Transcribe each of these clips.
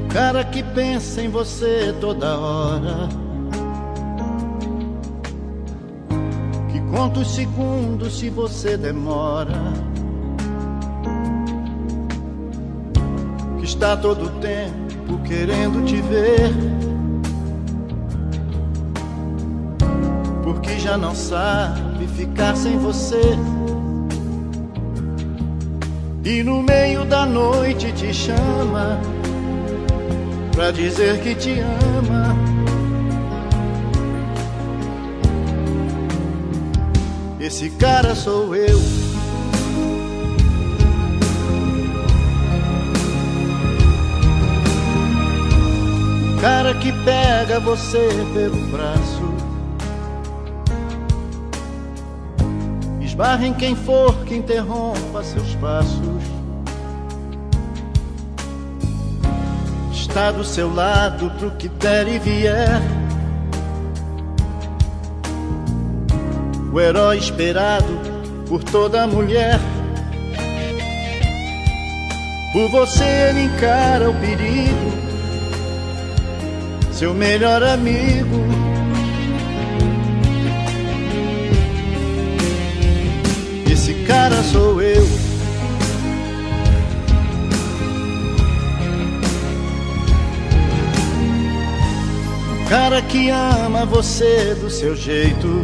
Cara que pensa em você toda hora, que conta os segundos se você demora, que está todo o tempo querendo te ver, porque já não sabe ficar sem você. E no meio da noite te chama pra dizer que te ama. Esse cara sou eu. O cara que pega você pelo braço, esbarra em quem for que interrompa seus passos, está do seu lado pro que der e vier, o herói esperado por toda mulher. Por você ele encara o perigo, seu melhor amigo. Esse cara sou eu. Cara que ama você do seu jeito,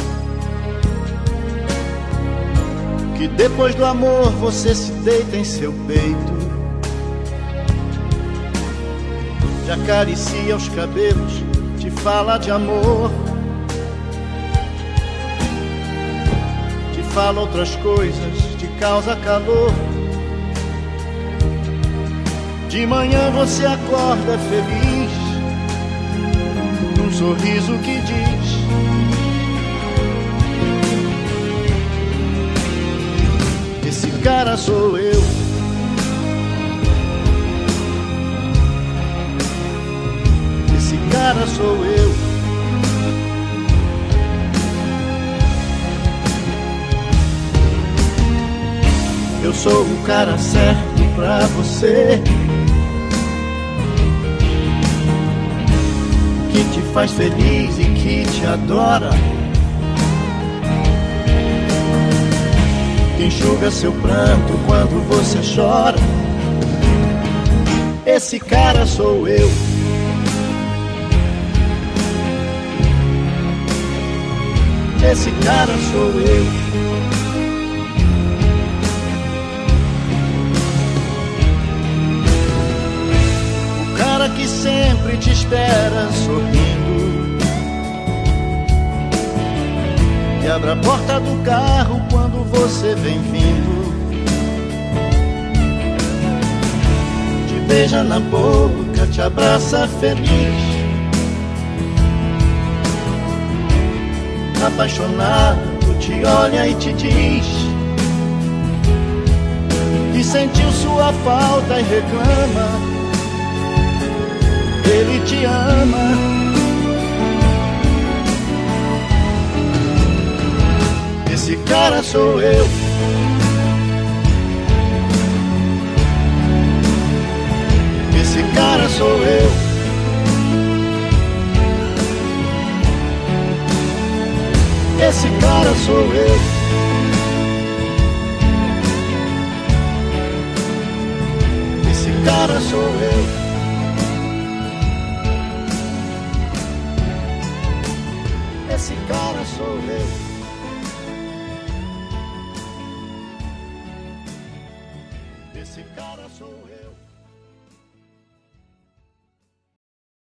que depois do amor você se deita em seu peito, te acaricia os cabelos, te fala de amor, te fala outras coisas, te causa calor. De manhã você acorda feliz, um sorriso que diz: esse cara sou eu. Esse cara sou eu. Eu sou o cara certo pra você, que te faz feliz e que te adora, que enxuga seu pranto quando você chora. Esse cara sou eu. Esse cara sou eu. O cara que sempre te espera sorrindo, que abre a porta do carro quando você vem vindo, te beija na boca, te abraça feliz, apaixonado te olha e te diz que sentiu sua falta e reclama. Ele te ama. Esse cara sou eu. Esse cara sou eu. Esse cara sou eu. Esse cara sou eu. Esse cara sou eu. Esse cara sou eu.